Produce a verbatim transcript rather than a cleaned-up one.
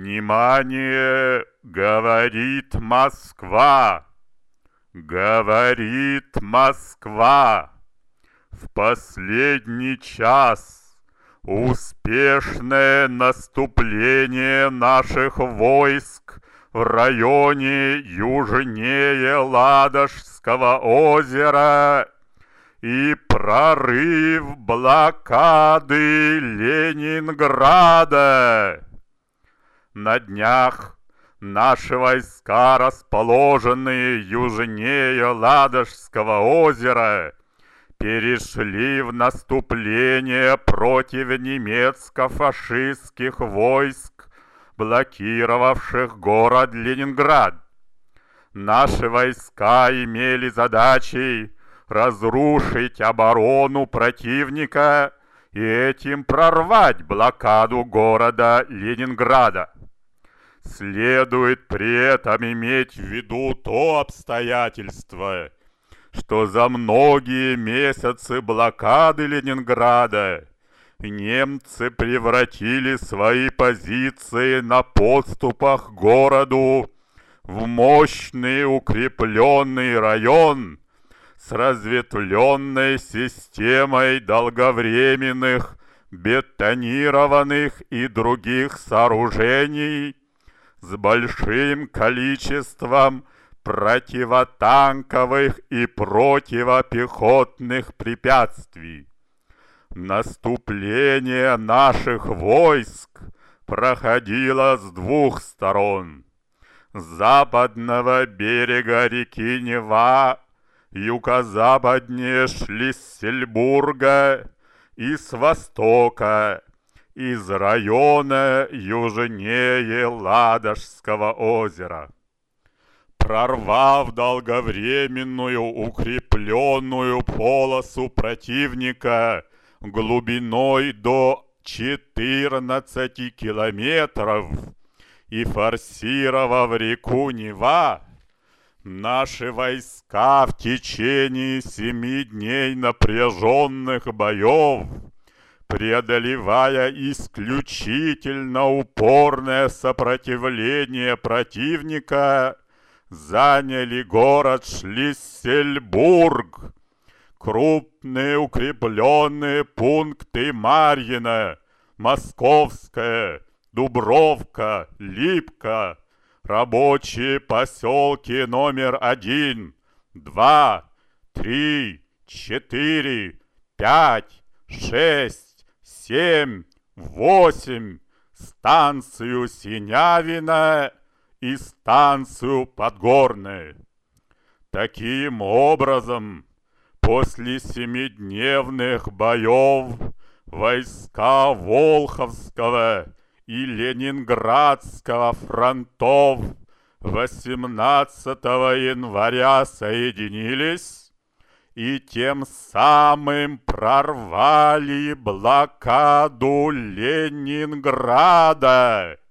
Внимание, говорит Москва, говорит Москва. В последний час успешное наступление наших войск в районе южнее Ладожского озера и прорыв блокады Ленинграда. На днях наши войска, расположенные южнее Ладожского озера, перешли в наступление против немецко-фашистских войск, блокировавших город Ленинград. Наши войска имели задачей разрушить оборону противника и этим прорвать блокаду города Ленинграда. Следует при этом иметь в виду то обстоятельство, что за многие месяцы блокады Ленинграда немцы превратили свои позиции на подступах к городу в мощный укрепленный район с разветвленной системой долговременных бетонированных и других сооружений с большим количеством противотанковых и противопехотных препятствий. Наступление наших войск проходило с двух сторон: с западного берега реки Нева, юго-западнее Шлиссельбурга, и с востока, из района южнее Ладожского озера. Прорвав долговременную укрепленную полосу противника глубиной до четырнадцати километров и форсировав реку Нева, наши войска в течение семи дней напряженных боев, преодолевая исключительно упорное сопротивление противника, заняли город Шлиссельбург, крупные укрепленные пункты Марьино, Московская, Дубровка, Липка, рабочие поселки номер один, два, три, четыре, пять, шесть, семь, восемь, станцию Синявино и станцию Подгорная. Таким образом, после семидневных боев войска Волховского и Ленинградского фронтов восемнадцатого января соединились и тем самым прорвали блокаду Ленинграда